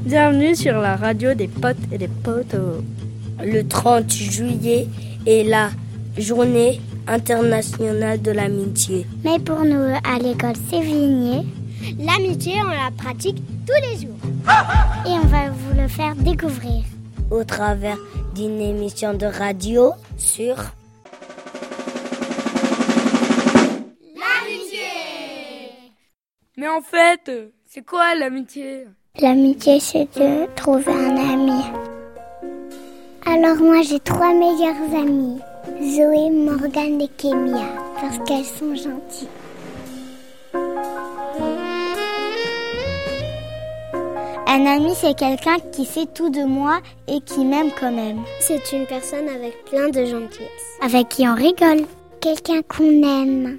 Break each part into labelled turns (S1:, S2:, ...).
S1: Bienvenue sur la radio des potes et des potos.
S2: Le 30 juillet est la journée internationale de l'amitié.
S3: Mais pour nous, à l'école Sévigné,
S4: l'amitié, on la pratique tous les jours.
S3: Et on va vous le faire découvrir.
S2: Au travers d'une émission de radio sur...
S4: L'amitié.
S1: Mais en fait, c'est quoi l'amitié ?
S3: L'amitié, c'est de trouver un ami. Alors moi, j'ai 3 meilleures amies. Zoé, Morgane et Kémia, parce qu'elles sont gentilles. Un ami, c'est quelqu'un qui sait tout de moi et qui m'aime quand même.
S4: C'est une personne avec plein de gentillesse.
S3: Avec qui on rigole. Quelqu'un qu'on aime.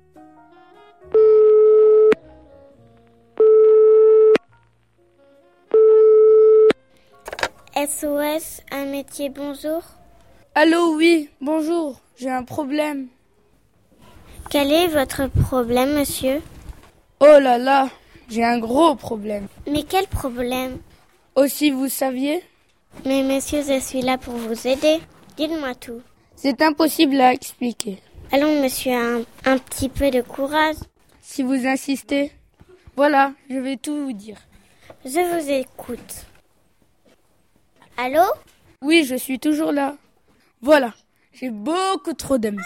S4: SOS, un métier, bonjour.
S1: Allô, oui, bonjour, j'ai un problème.
S4: Quel est votre problème, monsieur ?
S1: Oh là là, j'ai un gros problème.
S4: Mais quel problème ?
S1: Oh, si vous saviez ?
S4: Mais monsieur, je suis là pour vous aider. Dites-moi tout.
S1: C'est impossible à expliquer.
S4: Allons, monsieur, un petit peu de courage.
S1: Si vous insistez, voilà, je vais tout vous dire.
S4: Je vous écoute. Allô ?
S1: Oui, je suis toujours là. Voilà, j'ai beaucoup trop d'amis.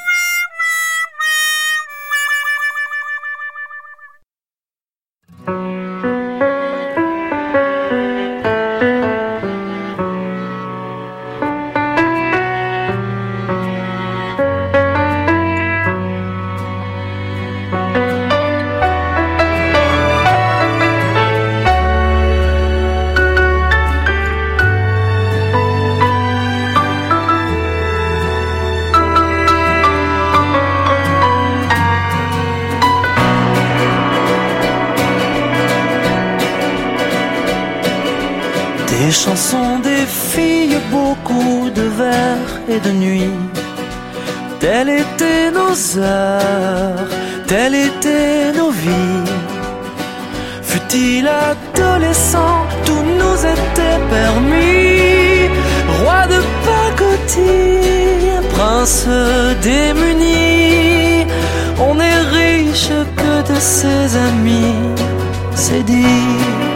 S5: Des chansons, des filles, beaucoup de vers et de nuits. Telles étaient nos heures, telles étaient nos vies. Fut-il adolescent, tout nous était permis. Roi de pacotille, prince démuni. On est riche que de ses amis, c'est dit.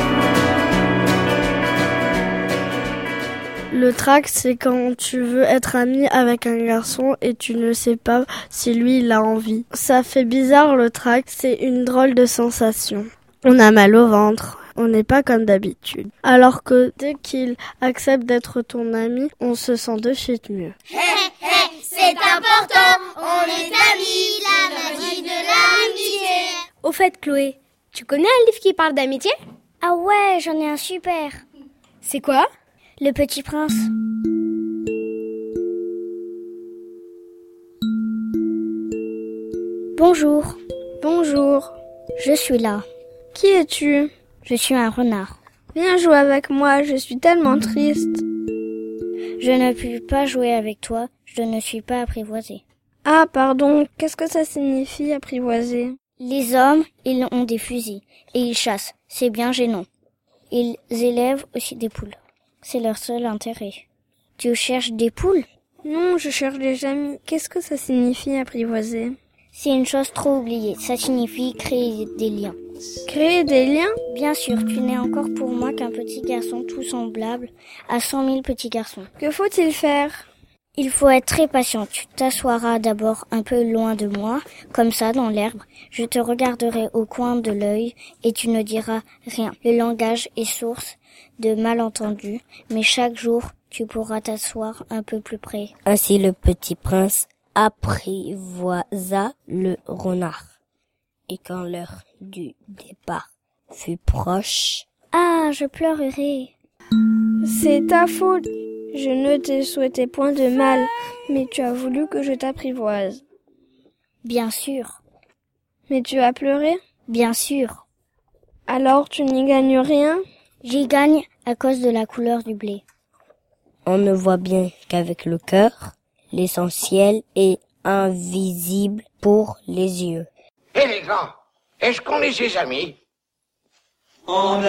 S1: Le trac, c'est quand tu veux être ami avec un garçon et tu ne sais pas si lui il a envie. Ça fait bizarre le trac, c'est une drôle de sensation. On a mal au ventre, on n'est pas comme d'habitude. Alors que dès qu'il accepte d'être ton ami, on se sent de suite mieux.
S4: C'est important, on est amis, la magie de l'amitié.
S6: Au fait, Chloé, tu connais un livre qui parle d'amitié ?
S3: Ah ouais, j'en ai un super.
S6: C'est quoi ?
S3: Le Petit Prince. Bonjour.
S1: Bonjour.
S3: Je suis là.
S1: Qui es-tu ?
S3: Je suis un renard.
S1: Viens jouer avec moi, je suis tellement triste.
S3: Je ne puis pas jouer avec toi, je ne suis pas apprivoisé.
S1: Ah, pardon, qu'est-ce que ça signifie apprivoiser ?
S3: Les hommes, ils ont des fusils et ils chassent, c'est bien gênant. Ils élèvent aussi des poules. C'est leur seul intérêt. Tu cherches des poules ?
S1: Non, je cherche des amis. Qu'est-ce que ça signifie apprivoiser ?
S3: C'est une chose trop oubliée. Ça signifie créer des liens.
S1: Créer des liens ?
S3: Bien sûr, tu n'es encore pour moi qu'un petit garçon tout semblable à 100 000 petits garçons.
S1: Que faut-il faire ?
S3: Il faut être très patient. Tu t'assoiras d'abord un peu loin de moi, comme ça, dans l'herbe. Je te regarderai au coin de l'œil et tu ne diras rien. Le langage est source de malentendus, mais chaque jour, tu pourras t'asseoir un peu plus près.
S2: Ainsi le petit prince apprivoisa le renard. Et quand l'heure du départ fut proche...
S3: Ah, je pleurerai.
S1: C'est ta faute. Je ne t'ai souhaité point de mal, mais tu as voulu que je t'apprivoise.
S3: Bien sûr.
S1: Mais tu as pleuré ?
S3: Bien sûr.
S1: Alors tu n'y gagnes rien ?
S3: J'y gagne à cause de la couleur du blé.
S2: On ne voit bien qu'avec le cœur, l'essentiel est invisible pour les yeux.
S7: Hé les grands, est-ce qu'on est ses amis ?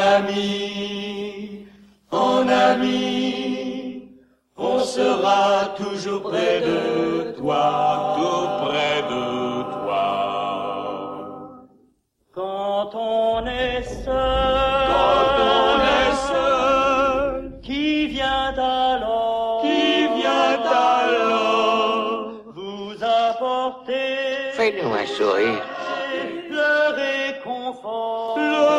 S5: En ami,
S7: mon ami, on sera toujours près de toi, tout près de toi. Quand on est seul, qui vient alors vous apporter
S8: Fais-nous un sourire.
S7: le réconfort,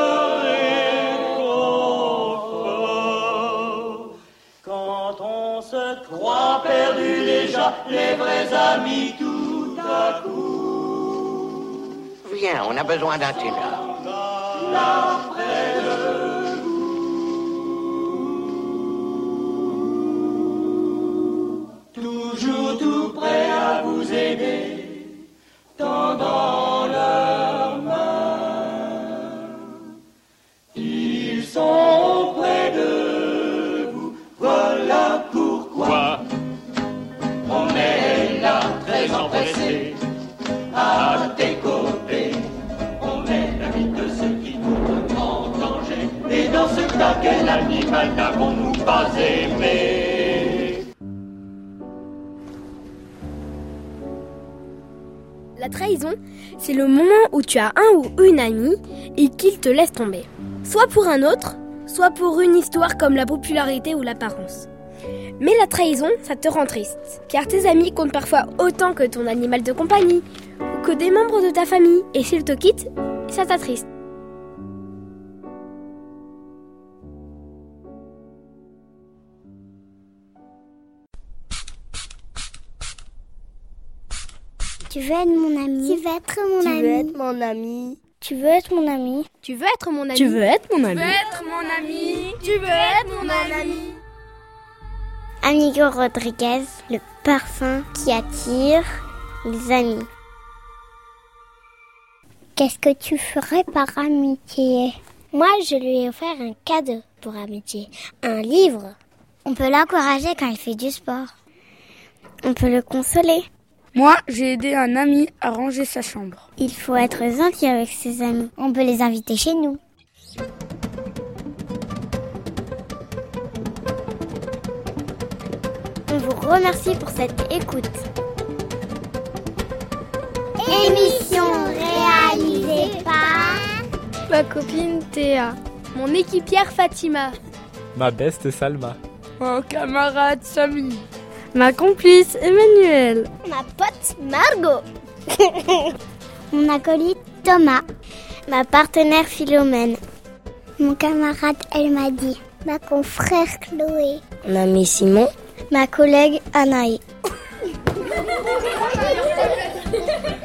S7: quand on se croit perdu déjà, les vrais amis tout à coup.
S8: Viens, on a besoin d'un ténor.
S7: Là près de vous, toujours tout prêt à vous aider, tendant leurs mains. Ils sont près de vous, voilà pourquoi on est là très empressé à tes côtés. On est l'ami de ceux qui tournent en danger. Et dans ce cas, quel animal n'avons-nous pas aimé?
S6: La trahison, c'est le moment où tu as un ou une amie et qu'il te laisse tomber. Soit pour un autre, soit pour une histoire comme la popularité ou l'apparence. Mais la trahison, ça te rend triste, car tes amis comptent parfois autant que ton animal de compagnie ou que des membres de ta famille, et s'ils te quittent, ça t'attriste.
S3: Tu veux être mon ami? Tu veux être mon ami?
S2: Tu veux être mon ami?
S3: Tu veux être mon ami?
S6: Tu veux être mon ami?
S2: Tu veux être mon ami?
S6: Tu veux être mon ami? Tu veux être mon ami?
S3: Amigo Rodriguez, le parfum qui attire les amis. Qu'est-ce que tu ferais par amitié? Moi, je lui ai offert un cadeau pour amitié. Un livre. On peut l'encourager quand il fait du sport. On peut le consoler.
S6: Moi, j'ai aidé un ami à ranger sa chambre.
S3: Il faut être gentil avec ses amis. On peut les inviter chez nous. On vous remercie pour cette écoute. Émission réalisée par
S6: Ma copine Théa. Mon équipière Fatima.
S9: Ma beste Salma.
S6: Mon camarade Samy.
S1: Ma complice Emmanuel.
S3: ma pote Margot. Mon acolyte Thomas. Ma partenaire Philomène. Mon camarade Elmadi. Ma confrère Chloé.
S2: Mon ami Simon.
S3: Ma collègue Anaï.